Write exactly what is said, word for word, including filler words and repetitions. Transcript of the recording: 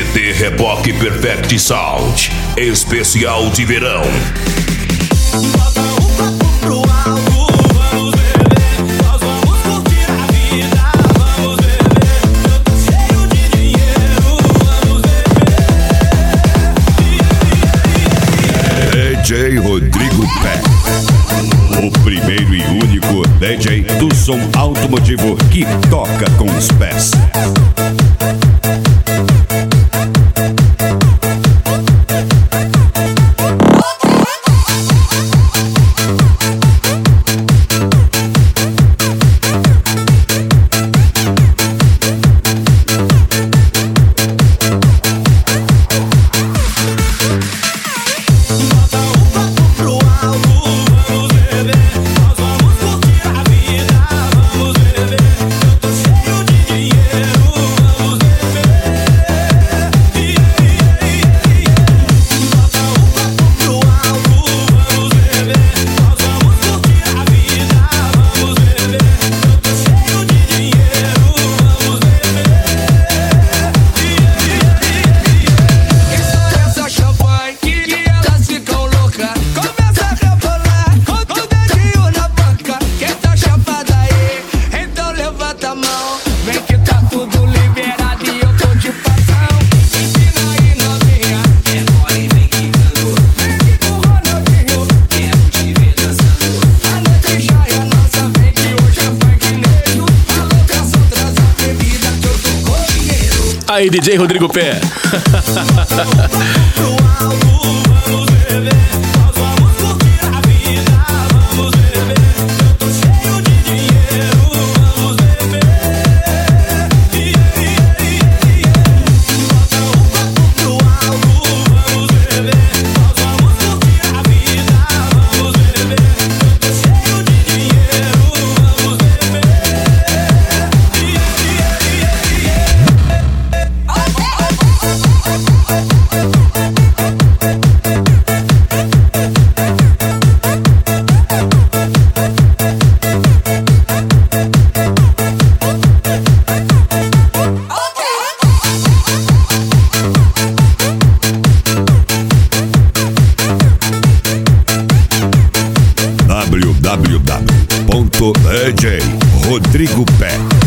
D Reboque Perfect Sound, especial de verão. Bota um copo pro alto, vamos beber. Nós vamos curtir a vida, vamos beber. Eu tô cheio de dinheiro, vamos beber. D J Rodrigo Pé, o primeiro e único D J do som automotivo que toca com os pés. Aí, D J Rodrigo Pé. w w w ponto d j rodrigo pé